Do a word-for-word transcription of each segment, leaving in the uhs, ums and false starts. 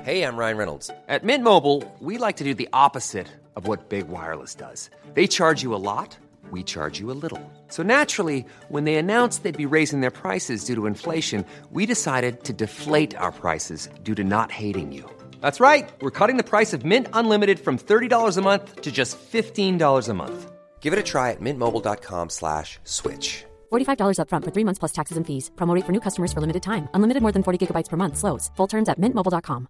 Hey, I'm Ryan Reynolds. At Mint Mobile, we like to do the opposite of what Big Wireless does. They charge you a lot, we charge you a little. So naturally, when they announced they'd be raising their prices due to inflation, we decided to deflate our prices due to not hating you. That's right. We're cutting the price of Mint Unlimited from thirty dollars a month to just fifteen dollars a month. Give it a try at mintmobile.com slash switch. forty-five dollars up front for three months plus taxes and fees. Promo rate for new customers for limited time. Unlimited more than forty gigabytes per month. Slows full terms at mint mobile dot com.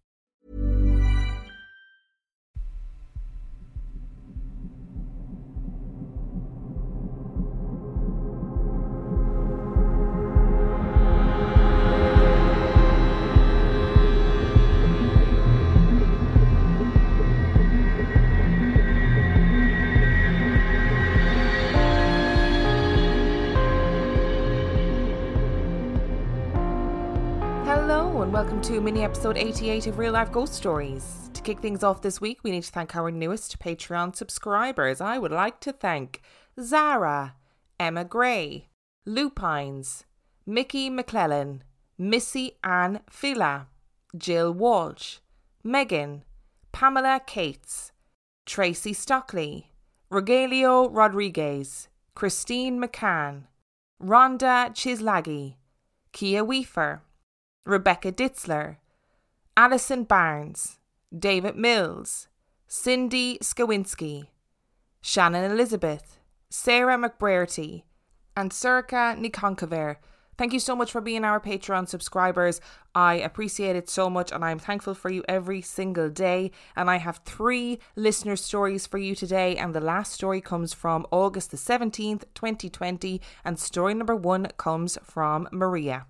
Welcome to mini episode eighty-eight of Real Life Ghost Stories. To kick things off this week, we need to thank our newest Patreon subscribers. I would like to thank Zara, Emma Gray, Lupines, Mickey McClellan, Missy Ann Fila, Jill Walsh, Megan, Pamela Cates, Tracy Stockley, Rogelio Rodriguez, Christine McCann, Rhonda Chislagi, Kia Weaver, Rebecca Ditzler, Alison Barnes, David Mills, Cindy Skowinski, Shannon Elizabeth, Sarah McBraerty, and Surka Nikonkover. Thank you so much for being our Patreon subscribers. I appreciate it so much and I'm thankful for you every single day. And I have three listener stories for you today. And the last story comes from August the seventeenth, twenty twenty. And story number one comes from Maria.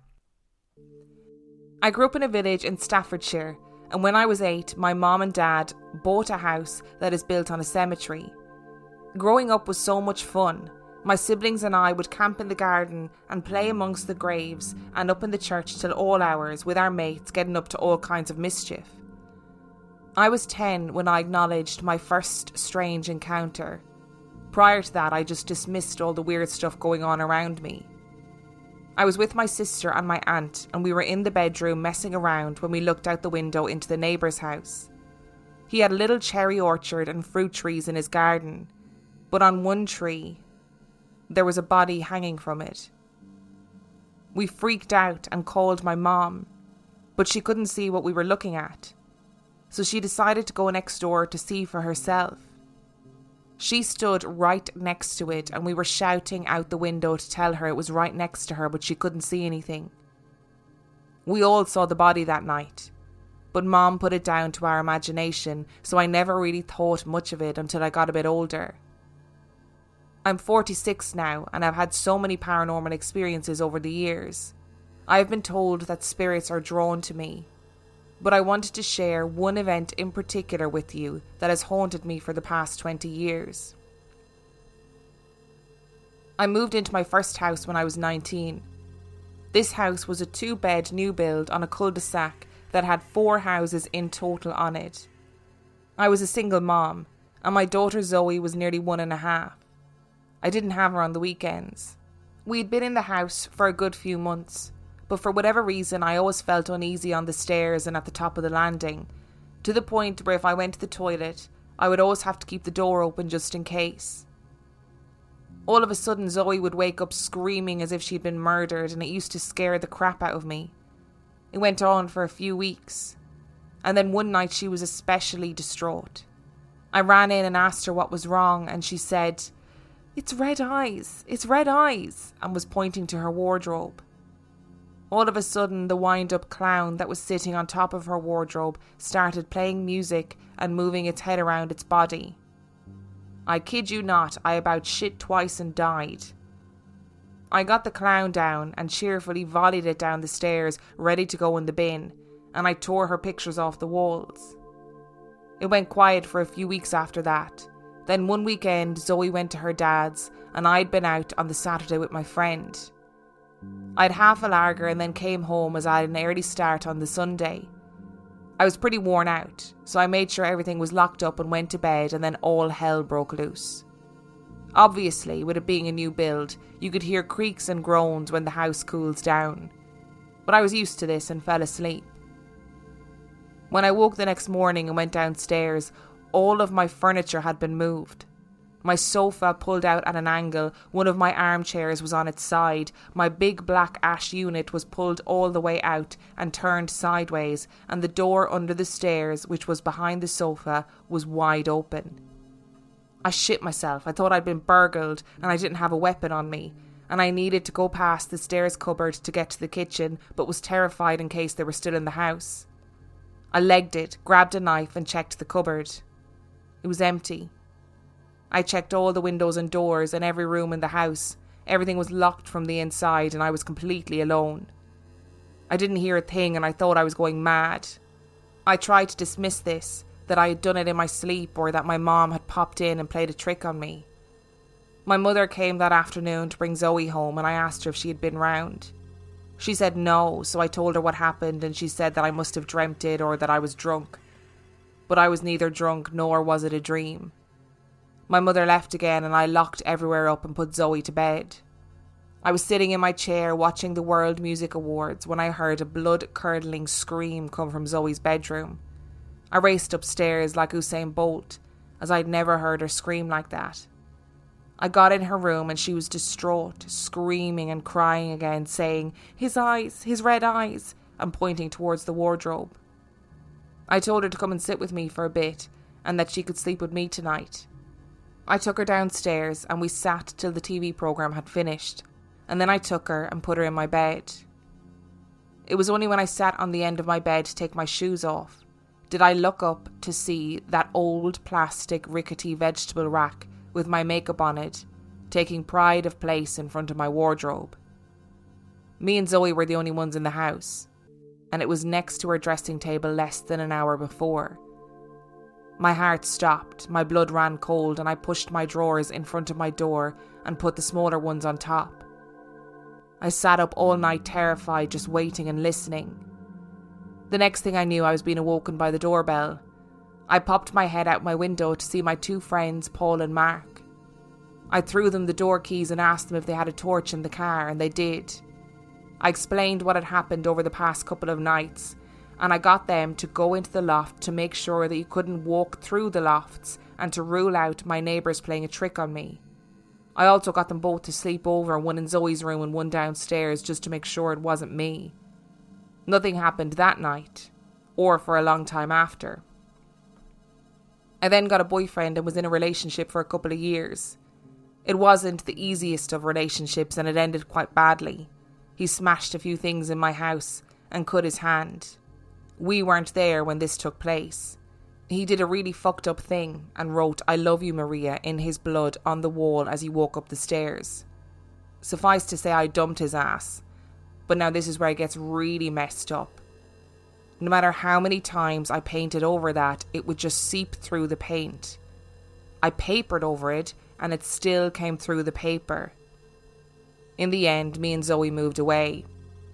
I grew up in a village in Staffordshire, and when I was eight, my mom and dad bought a house that is built on a cemetery. Growing up was so much fun. My siblings and I would camp in the garden and play amongst the graves and up in the church till all hours with our mates, getting up to all kinds of mischief. I was ten when I acknowledged my first strange encounter. Prior to that, I just dismissed all the weird stuff going on around me. I was with my sister and my aunt, and we were in the bedroom messing around when we looked out the window into the neighbour's house. He had a little cherry orchard and fruit trees in his garden, but on one tree, there was a body hanging from it. We freaked out and called my mom, but she couldn't see what we were looking at, so she decided to go next door to see for herself. She stood right next to it and we were shouting out the window to tell her it was right next to her, but she couldn't see anything. We all saw the body that night, but Mom put it down to our imagination, so I never really thought much of it until I got a bit older. I'm forty-six now and I've had so many paranormal experiences over the years. I have been told that spirits are drawn to me, but I wanted to share one event in particular with you that has haunted me for the past twenty years. I moved into my first house when I was nineteen. This house was a two-bed new build on a cul-de-sac that had four houses in total on it. I was a single mom, and my daughter Zoe was nearly one and a half. I didn't have her on the weekends. We'd been in the house for a good few months, but for whatever reason I always felt uneasy on the stairs and at the top of the landing, to the point where if I went to the toilet, I would always have to keep the door open just in case. All of a sudden Zoe would wake up screaming as if she'd been murdered, and it used to scare the crap out of me. It went on for a few weeks, and then one night she was especially distraught. I ran in and asked her what was wrong, and she said, "It's red eyes, it's red eyes," and was pointing to her wardrobe. All of a sudden, the wind-up clown that was sitting on top of her wardrobe started playing music and moving its head around its body. I kid you not, I about shit twice and died. I got the clown down and cheerfully volleyed it down the stairs, ready to go in the bin, and I tore her pictures off the walls. It went quiet for a few weeks after that. Then one weekend, Zoe went to her dad's, and I'd been out on the Saturday with my friend. I'd half a lager and then came home as I had an early start on the Sunday. I was pretty worn out, so I made sure everything was locked up and went to bed, and then all hell broke loose. Obviously, with it being a new build, you could hear creaks and groans when the house cools down. But I was used to this and fell asleep. When I woke the next morning and went downstairs, all of my furniture had been moved. My sofa pulled out at an angle, one of my armchairs was on its side, my big black ash unit was pulled all the way out and turned sideways, and the door under the stairs, which was behind the sofa, was wide open. I shit myself. I thought I'd been burgled and I didn't have a weapon on me, and I needed to go past the stairs cupboard to get to the kitchen, but was terrified in case they were still in the house. I legged it, grabbed a knife and checked the cupboard. It was empty. I checked all the windows and doors and every room in the house. Everything was locked from the inside and I was completely alone. I didn't hear a thing and I thought I was going mad. I tried to dismiss this, that I had done it in my sleep or that my mom had popped in and played a trick on me. My mother came that afternoon to bring Zoe home and I asked her if she had been round. She said no, so I told her what happened and she said that I must have dreamt it or that I was drunk. But I was neither drunk nor was it a dream. My mother left again and I locked everywhere up and put Zoe to bed. I was sitting in my chair watching the World Music Awards when I heard a blood-curdling scream come from Zoe's bedroom. I raced upstairs like Usain Bolt, as I'd never heard her scream like that. I got in her room and she was distraught, screaming and crying again, saying, "His eyes, his red eyes," and pointing towards the wardrobe. I told her to come and sit with me for a bit and that she could sleep with me tonight. I took her downstairs and we sat till the T V programme had finished, and then I took her and put her in my bed. It was only when I sat on the end of my bed to take my shoes off did I look up to see that old plastic rickety vegetable rack with my makeup on it, taking pride of place in front of my wardrobe. Me and Zoe were the only ones in the house, and it was next to her dressing table less than an hour before. My heart stopped, my blood ran cold, and I pushed my drawers in front of my door and put the smaller ones on top. I sat up all night terrified, just waiting and listening. The next thing I knew, I was being awoken by the doorbell. I popped my head out my window to see my two friends, Paul and Mark. I threw them the door keys and asked them if they had a torch in the car, and they did. I explained what had happened over the past couple of nights, and I got them to go into the loft to make sure that you couldn't walk through the lofts and to rule out my neighbours playing a trick on me. I also got them both to sleep over, one in Zoe's room and one downstairs, just to make sure it wasn't me. Nothing happened that night, or for a long time after. I then got a boyfriend and was in a relationship for a couple of years. It wasn't the easiest of relationships and it ended quite badly. He smashed a few things in my house and cut his hand. We weren't there when this took place. He did a really fucked up thing and wrote "I love you, Maria" in his blood on the wall as he walked up the stairs. Suffice to say, I dumped his ass. But now this is where it gets really messed up. No matter how many times I painted over that, it would just seep through the paint. I papered over it and it still came through the paper. In the end, me and Zoe moved away.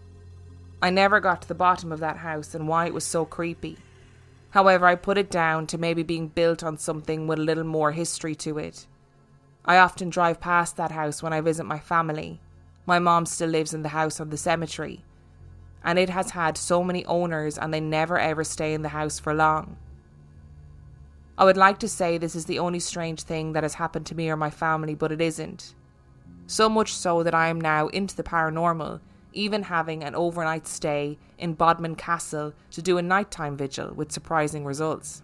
I never got to the bottom of that house and why it was so creepy. However, I put it down to maybe being built on something with a little more history to it. I often drive past that house when I visit my family. My mom still lives in the house on the cemetery, and it has had so many owners and they never ever stay in the house for long. I would like to say this is the only strange thing that has happened to me or my family, but it isn't. So much so that I am now into the paranormal, even having an overnight stay in Bodmin Castle to do a nighttime vigil with surprising results.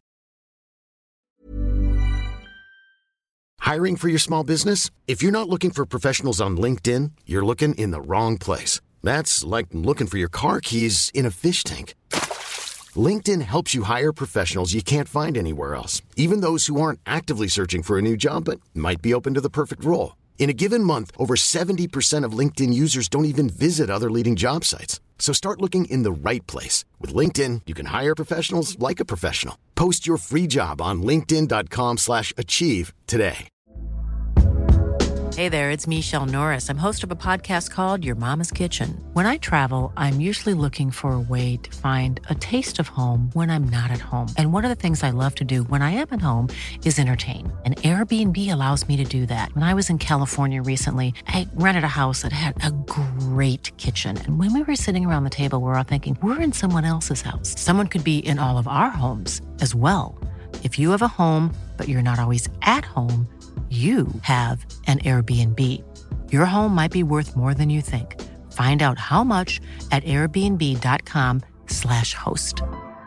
Hiring for your small business? If you're not looking for professionals on LinkedIn, you're looking in the wrong place. That's like looking for your car keys in a fish tank. LinkedIn helps you hire professionals you can't find anywhere else, even those who aren't actively searching for a new job but might be open to the perfect role. In a given month, over seventy percent of LinkedIn users don't even visit other leading job sites. So start looking in the right place. With LinkedIn, you can hire professionals like a professional. Post your free job on linkedin dot com slash achieve today. Hey there, it's Michelle Norris. I'm host of a podcast called Your Mama's Kitchen. When I travel, I'm usually looking for a way to find a taste of home when I'm not at home. And one of the things I love to do when I am at home is entertain. And Airbnb allows me to do that. When I was in California recently, I rented a house that had a great kitchen. And when we were sitting around the table, we were all thinking, we're in someone else's house. Someone could be in all of our homes as well. If you have a home, but you're not always at home, you have an Airbnb. Your home might be worth more than you think. Find out how much at airbnb.com slash host.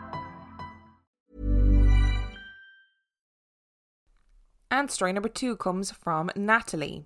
And story number two comes from Natalie.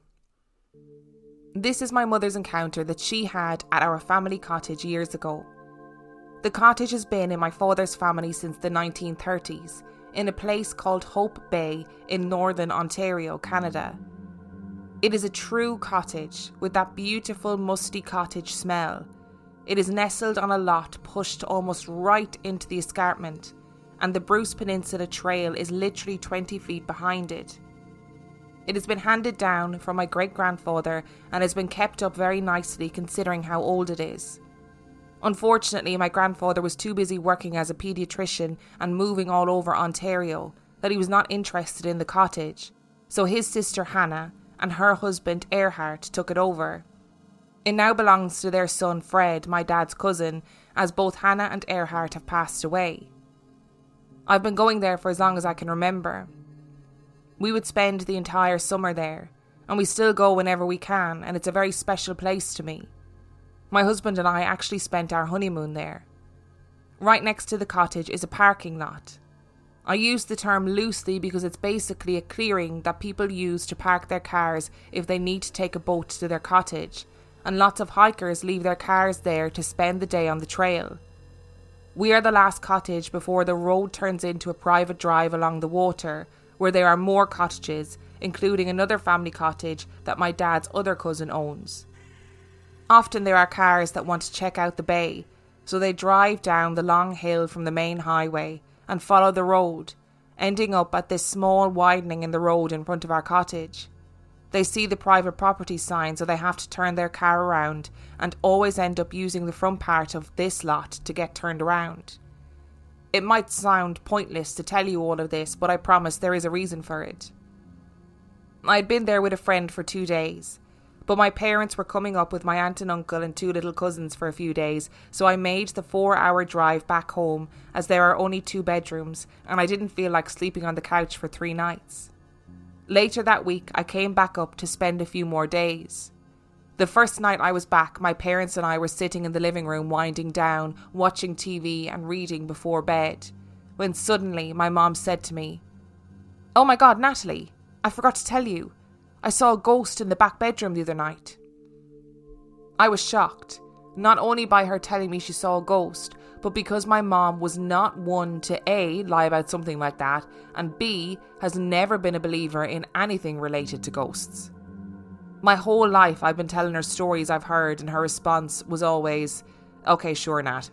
This is my mother's encounter that she had at our family cottage years ago. The cottage has been in my father's family since the nineteen thirties, in a place called Hope Bay in northern Ontario, Canada. It is a true cottage with that beautiful musty cottage smell. It is nestled on a lot pushed almost right into the escarpment, and the Bruce Peninsula Trail is literally twenty feet behind it. It has been handed down from my great-grandfather and has been kept up very nicely considering how old it is. Unfortunately, my grandfather was too busy working as a paediatrician and moving all over Ontario that he was not interested in the cottage, so his sister Hannah and her husband Erhard took it over. It now belongs to their son Fred, my dad's cousin, as both Hannah and Erhard have passed away. I've been going there for as long as I can remember. We would spend the entire summer there, and we still go whenever we can, and it's a very special place to me. My husband and I actually spent our honeymoon there. Right next to the cottage is a parking lot. I use the term loosely because it's basically a clearing that people use to park their cars if they need to take a boat to their cottage, and lots of hikers leave their cars there to spend the day on the trail. We are the last cottage before the road turns into a private drive along the water, where there are more cottages, including another family cottage that my dad's other cousin owns. Often there are cars that want to check out the bay, so they drive down the long hill from the main highway and follow the road, ending up at this small widening in the road in front of our cottage. They see the private property sign, so they have to turn their car around and always end up using the front part of this lot to get turned around. It might sound pointless to tell you all of this, but I promise there is a reason for it. I had been there with a friend for two days. But my parents were coming up with my aunt and uncle and two little cousins for a few days, so I made the four-hour drive back home as there are only two bedrooms and I didn't feel like sleeping on the couch for three nights. Later that week, I came back up to spend a few more days. The first night I was back, my parents and I were sitting in the living room winding down, watching T V and reading before bed, when suddenly my mom said to me, "Oh my God, Natalie, I forgot to tell you. I saw a ghost in the back bedroom the other night." I was shocked, not only by her telling me she saw a ghost, but because my mom was not one to A, lie about something like that, and B, has never been a believer in anything related to ghosts. My whole life I've been telling her stories I've heard, and her response was always, "Okay, sure, Nat."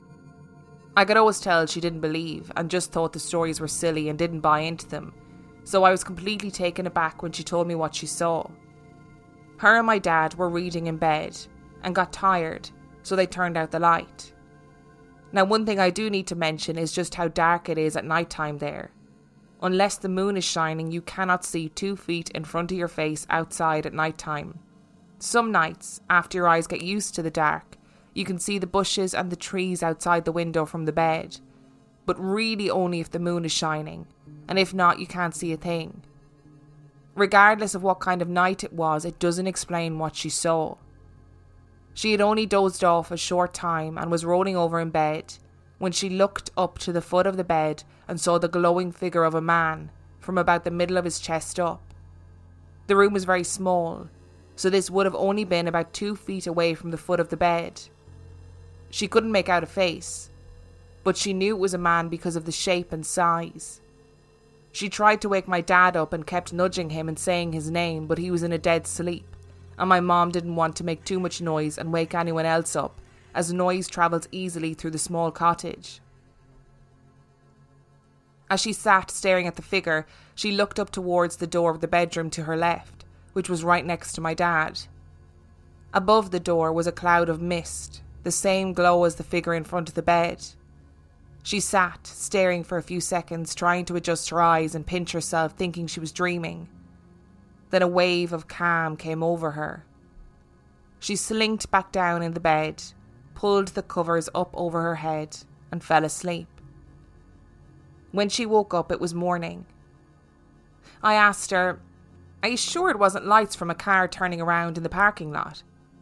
I could always tell she didn't believe and just thought the stories were silly and didn't buy into them. So I was completely taken aback when she told me what she saw. Her and my dad were reading in bed and got tired, so they turned out the light. Now, one thing I do need to mention is just how dark it is at night time there. Unless the moon is shining, you cannot see two feet in front of your face outside at night time. Some nights, after your eyes get used to the dark, you can see the bushes and the trees outside the window from the bed, but really only if the moon is shining, and if not, you can't see a thing. Regardless of what kind of night it was, it doesn't explain what she saw. She had only dozed off a short time and was rolling over in bed when she looked up to the foot of the bed and saw the glowing figure of a man from about the middle of his chest up. The room was very small, so this would have only been about two feet away from the foot of the bed. She couldn't make out a face, but she knew it was a man because of the shape and size. She tried to wake my dad up and kept nudging him and saying his name, but he was in a dead sleep, and my mom didn't want to make too much noise and wake anyone else up, as noise travels easily through the small cottage. As she sat staring at the figure, she looked up towards the door of the bedroom to her left, which was right next to my dad. Above the door was a cloud of mist, the same glow as the figure in front of the bed. She sat, staring for a few seconds, trying to adjust her eyes and pinch herself, thinking she was dreaming. Then a wave of calm came over her. She slinked back down in the bed, pulled the covers up over her head, and fell asleep. When she woke up, it was morning. I asked her, "Are you sure it wasn't lights from a car turning around in the parking lot?"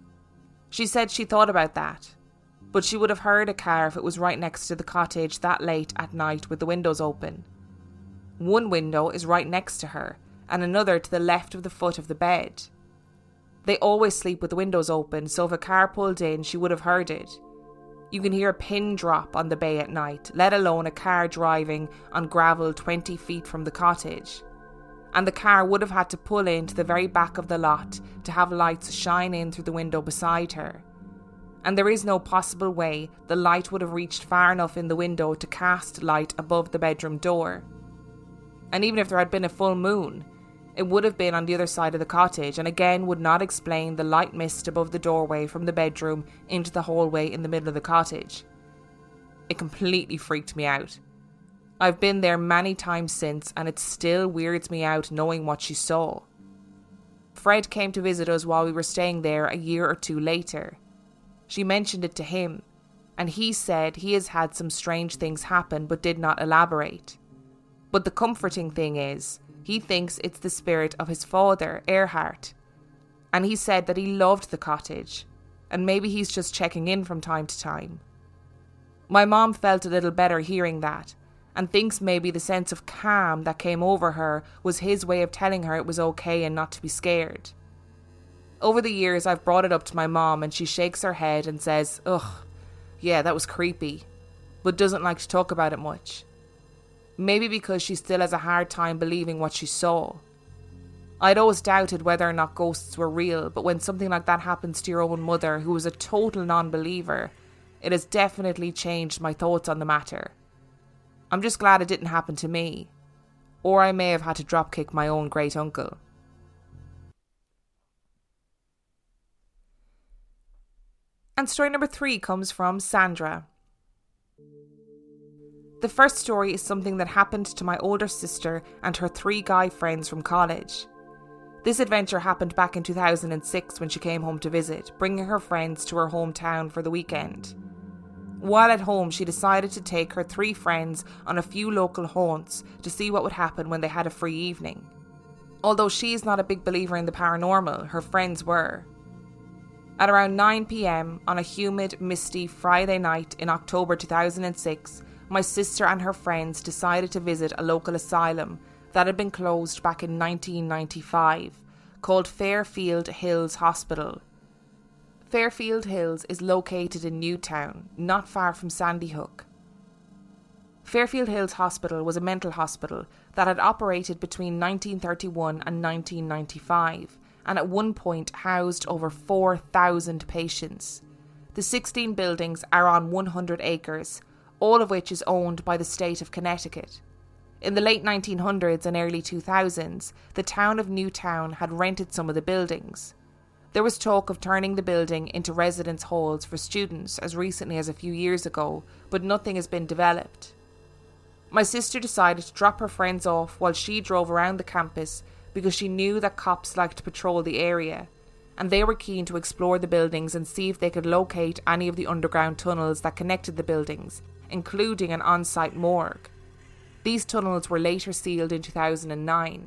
She said she thought about that, but she would have heard a car if it was right next to the cottage that late at night with the windows open. One window is right next to her, and another to the left of the foot of the bed. They always sleep with the windows open, so if a car pulled in, she would have heard it. You can hear a pin drop on the bay at night, let alone a car driving on gravel twenty feet from the cottage. And the car would have had to pull into the very back of the lot to have lights shine in through the window beside her. And there is no possible way the light would have reached far enough in the window to cast light above the bedroom door. And even if there had been a full moon, it would have been on the other side of the cottage, and again would not explain the light mist above the doorway from the bedroom into the hallway in the middle of the cottage. It completely freaked me out. I've been there many times since, and it still weirds me out knowing what she saw. Fred came to visit us while we were staying there a year or two later. She mentioned it to him, and he said he has had some strange things happen but did not elaborate. But the comforting thing is, he thinks it's the spirit of his father, Erhard, and he said that he loved the cottage, and maybe he's just checking in from time to time. My mom felt a little better hearing that, and thinks maybe the sense of calm that came over her was his way of telling her it was okay and not to be scared. Over the years, I've brought it up to my mom, and she shakes her head and says, "Ugh, yeah, that was creepy," but doesn't like to talk about it much. Maybe because she still has a hard time believing what she saw. I'd always doubted whether or not ghosts were real, but when something like that happens to your own mother, who was a total non-believer, it has definitely changed my thoughts on the matter. I'm just glad it didn't happen to me, or I may have had to dropkick my own great uncle. And story number three comes from Sandra. The first story is something that happened to my older sister and her three guy friends from college. This adventure happened back in two thousand six when she came home to visit, bringing her friends to her hometown for the weekend. While at home, she decided to take her three friends on a few local haunts to see what would happen when they had a free evening. Although she is not a big believer in the paranormal, her friends were. At around nine p.m. on a humid, misty Friday night in October two thousand six, my sister and her friends decided to visit a local asylum that had been closed back in nineteen ninety-five, called Fairfield Hills Hospital. Fairfield Hills is located in Newtown, not far from Sandy Hook. Fairfield Hills Hospital was a mental hospital that had operated between nineteen thirty-one and nineteen ninety-five, and at one point housed over four thousand patients. The sixteen buildings are on one hundred acres, all of which is owned by the state of Connecticut. In the late nineteen hundreds and early two thousands, the town of Newtown had rented some of the buildings. There was talk of turning the building into residence halls for students as recently as a few years ago, but nothing has been developed. My sister decided to drop her friends off while she drove around the campus because she knew that cops liked to patrol the area, and they were keen to explore the buildings and see if they could locate any of the underground tunnels that connected the buildings, including an on-site morgue. These tunnels were later sealed in two thousand nine.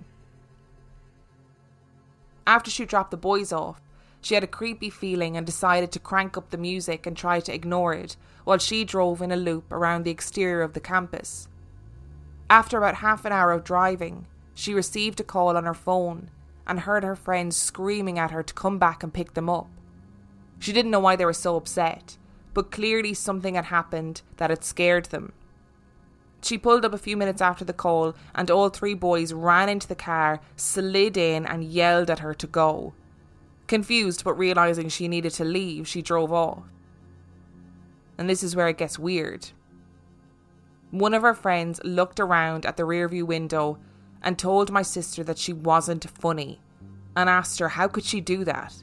After she dropped the boys off, she had a creepy feeling and decided to crank up the music and try to ignore it while she drove in a loop around the exterior of the campus. After about half an hour of driving, she received a call on her phone and heard her friends screaming at her to come back and pick them up. She didn't know why they were so upset, but clearly something had happened that had scared them. She pulled up a few minutes after the call, and all three boys ran into the car, slid in and yelled at her to go. Confused but realising she needed to leave, she drove off. And this is where it gets weird. One of her friends looked around at the rearview window and told my sister that she wasn't funny, and asked her how could she do that.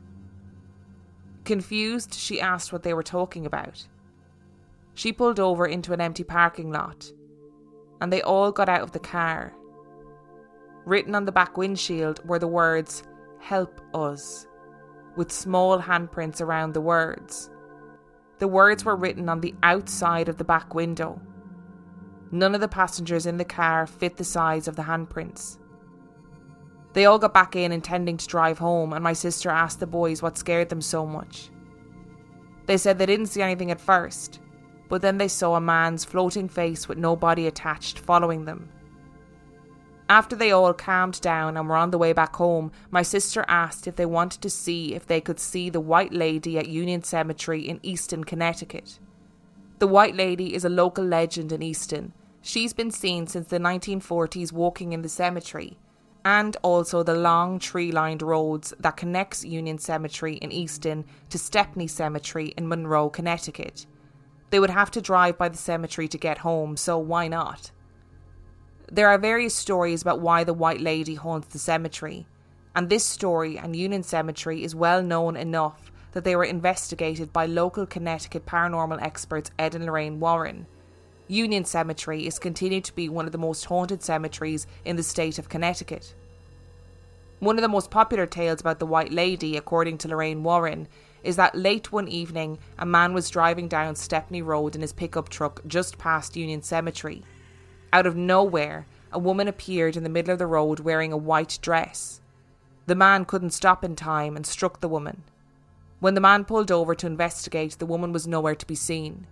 Confused, she asked what they were talking about. She pulled over into an empty parking lot, and they all got out of the car. Written on the back windshield were the words, "Help us," with small handprints around the words. The words were written on the outside of the back window. None of the passengers in the car fit the size of the handprints. They all got back in intending to drive home, and my sister asked the boys what scared them so much. They said they didn't see anything at first, but then they saw a man's floating face with no body attached following them. After they all calmed down and were on the way back home, my sister asked if they wanted to see if they could see the White Lady at Union Cemetery in Easton, Connecticut. The White Lady is a local legend in Easton. She's been seen since the nineteen forties walking in the cemetery, and also the long tree-lined roads that connects Union Cemetery in Easton to Stepney Cemetery in Monroe, Connecticut. They would have to drive by the cemetery to get home, so why not? There are various stories about why the White Lady haunts the cemetery, and this story and Union Cemetery is well known enough that they were investigated by local Connecticut paranormal experts Ed and Lorraine Warren. Union Cemetery is continued to be one of the most haunted cemeteries in the state of Connecticut. One of the most popular tales about the White Lady, according to Lorraine Warren, is that late one evening a man was driving down Stepney Road in his pickup truck just past Union Cemetery. Out of nowhere, a woman appeared in the middle of the road wearing a white dress. The man couldn't stop in time and struck the woman. When the man pulled over to investigate, the woman was nowhere to be seen.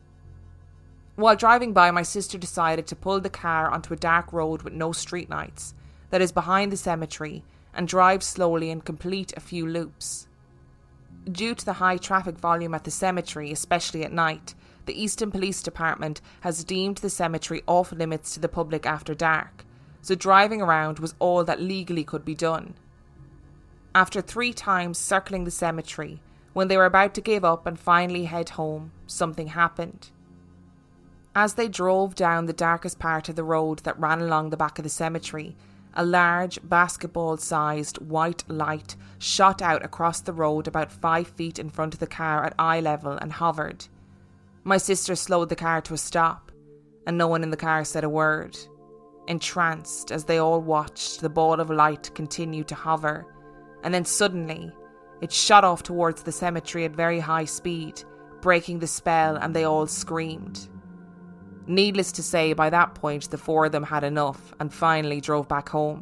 While driving by, my sister decided to pull the car onto a dark road with no streetlights that is behind the cemetery and drive slowly and complete a few loops. Due to the high traffic volume at the cemetery, especially at night, the Easton Police Department has deemed the cemetery off limits to the public after dark, so driving around was all that legally could be done. After three times circling the cemetery, when they were about to give up and finally head home, something happened. As they drove down the darkest part of the road that ran along the back of the cemetery, a large basketball-sized white light shot out across the road about five feet in front of the car at eye level and hovered. My sister slowed the car to a stop, and no one in the car said a word, entranced as they all watched the ball of light continue to hover, and then suddenly it shot off towards the cemetery at very high speed, breaking the spell, and they all screamed. Needless to say, by that point the four of them had enough and finally drove back home.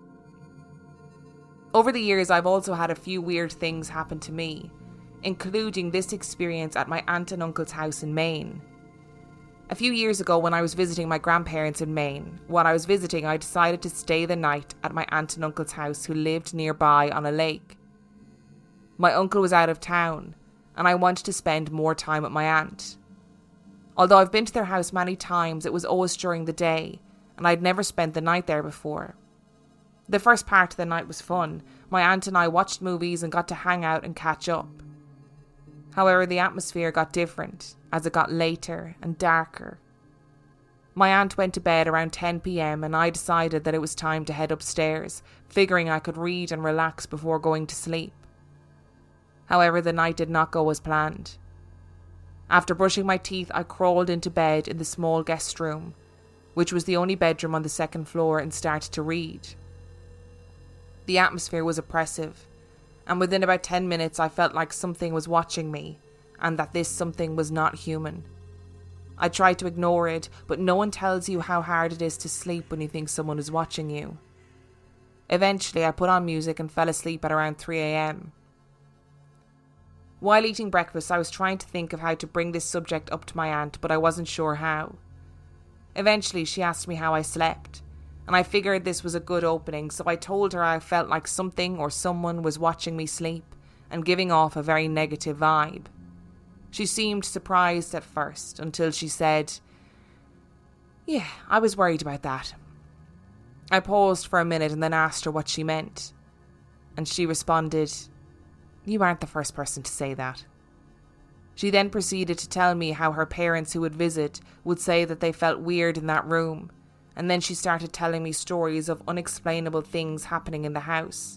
Over the years, I've also had a few weird things happen to me, including this experience at my aunt and uncle's house in Maine. A few years ago, when I was visiting my grandparents in Maine, while I was visiting, I decided to stay the night at my aunt and uncle's house, who lived nearby on a lake. My uncle was out of town, and I wanted to spend more time with my aunt. Although I've been to their house many times, it was always during the day, and I'd never spent the night there before. The first part of the night was fun. My aunt and I watched movies and got to hang out and catch up. However, the atmosphere got different as it got later and darker. My aunt went to bed around ten p.m. and I decided that it was time to head upstairs, figuring I could read and relax before going to sleep. However, the night did not go as planned. After brushing my teeth, I crawled into bed in the small guest room, which was the only bedroom on the second floor, and started to read. The atmosphere was oppressive, and within about ten minutes I felt like something was watching me, and that this something was not human. I tried to ignore it, but no one tells you how hard it is to sleep when you think someone is watching you. Eventually, I put on music and fell asleep at around three a.m. While eating breakfast, I was trying to think of how to bring this subject up to my aunt, but I wasn't sure how. Eventually, she asked me how I slept, and I figured this was a good opening, so I told her I felt like something or someone was watching me sleep and giving off a very negative vibe. She seemed surprised at first, until she said, "Yeah, I was worried about that." I paused for a minute and then asked her what she meant, and she responded, "You aren't the first person to say that." She then proceeded to tell me how her parents who would visit would say that they felt weird in that room, and then she started telling me stories of unexplainable things happening in the house.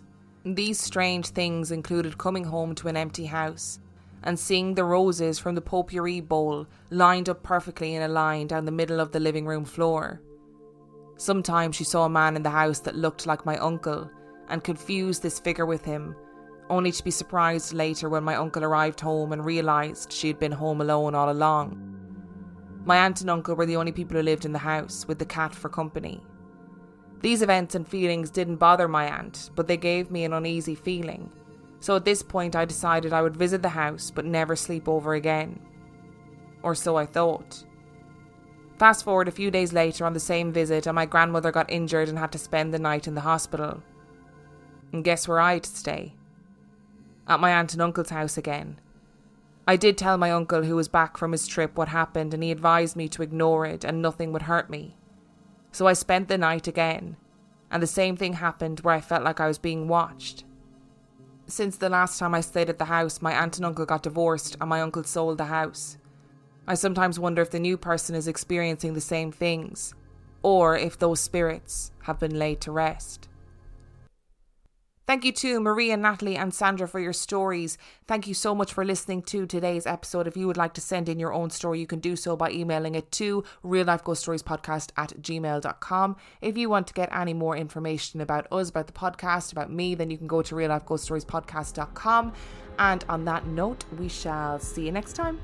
These strange things included coming home to an empty house and seeing the roses from the potpourri bowl lined up perfectly in a line down the middle of the living room floor. Sometimes she saw a man in the house that looked like my uncle and confused this figure with him, only to be surprised later when my uncle arrived home and realised she had been home alone all along. My aunt and uncle were the only people who lived in the house, with the cat for company. These events and feelings didn't bother my aunt, but they gave me an uneasy feeling. So at this point I decided I would visit the house but never sleep over again. Or so I thought. Fast forward a few days later on the same visit, and my grandmother got injured and had to spend the night in the hospital. And guess where I had to stay? At my aunt and uncle's house again. I did tell my uncle, who was back from his trip, what happened, and he advised me to ignore it and nothing would hurt me. So I spent the night again, and the same thing happened where I felt like I was being watched. Since the last time I stayed at the house, my aunt and uncle got divorced and my uncle sold the house. I sometimes wonder if the new person is experiencing the same things, or if those spirits have been laid to rest. Thank you to Maria, Natalie and Sandra for your stories. Thank you so much for listening to today's episode. If you would like to send in your own story, you can do so by emailing it to real life ghost stories podcast at gmail dot com. If you want to get any more information about us, about the podcast, about me, then you can go to real life ghost stories podcast dot com. And on that note, we shall see you next time.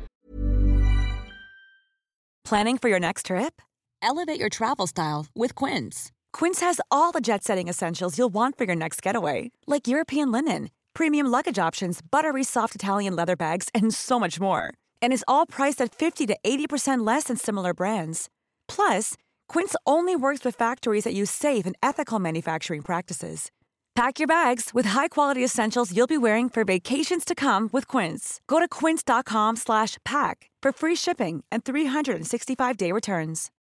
Planning for your next trip? Elevate your travel style with Quince. Quince has all the jet-setting essentials you'll want for your next getaway, like European linen, premium luggage options, buttery soft Italian leather bags, and so much more. And is all priced at fifty to eighty percent less than similar brands. Plus, Quince only works with factories that use safe and ethical manufacturing practices. Pack your bags with high-quality essentials you'll be wearing for vacations to come with Quince. Go to quince dot com slash pack for free shipping and three sixty-five day returns.